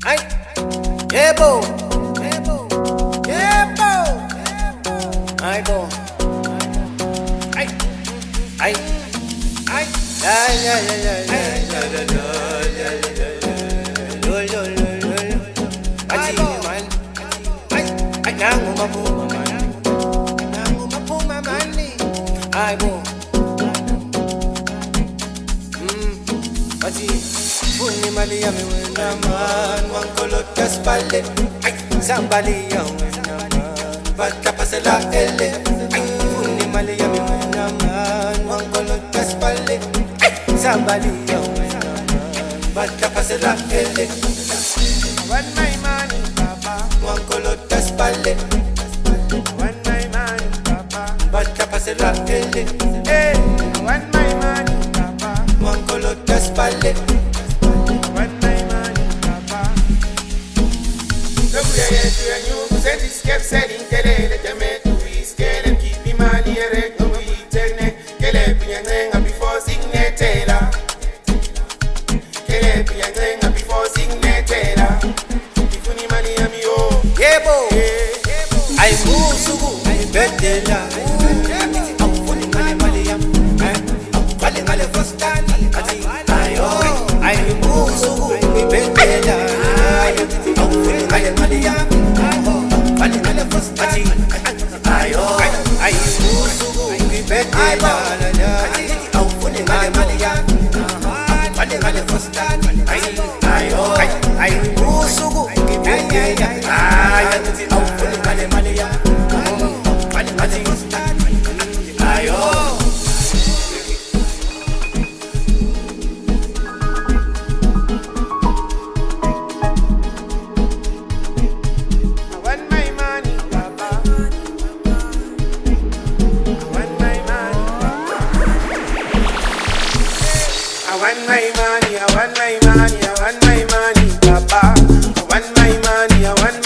Ay, yebo, yebo, yebo. Ay, bo. Ay, ay, ay, ay, ay, ay, ay, ay, ay, man. Ay, ay, nangu mapuma mani. Ay, bo. Ati, funi mali ya mi wena man, wankolota spalle. Ay, sambali ya wena man, bata pasela ele. Ay, funi mali ya mi wena man, wankolota spalle. Ay, sambali ya wena man, bata pasela ele. One my money, papa. Wankolota spalle. One my money, papa. Bata pasela ele. Hey, one my money, papa. Wankolota spalle. One my money, papa. Look where you do and you said this kept selling kele the me to be scared and keep the money erect no we tene kele piangenga before signature. Kele piangenga before signature. Ifuni money ami oh. Yebo, ay musugu, ay betela. Ang funi mali yam, ay ngale fostan. Ayo, ay musugu, ay betela. Ang funi mali yam, ay ngale fostan. Ayo, ay musugu, ay betela. Ang funi mali yam, ay ngale fostan. Ayo, ay musugu, ay betela. Ang funi mali yam, ay ngale fostan. Ayo. One my money, papa. One my money, papa. I want my money, I want my money, I want my money, papa. I want my money, I want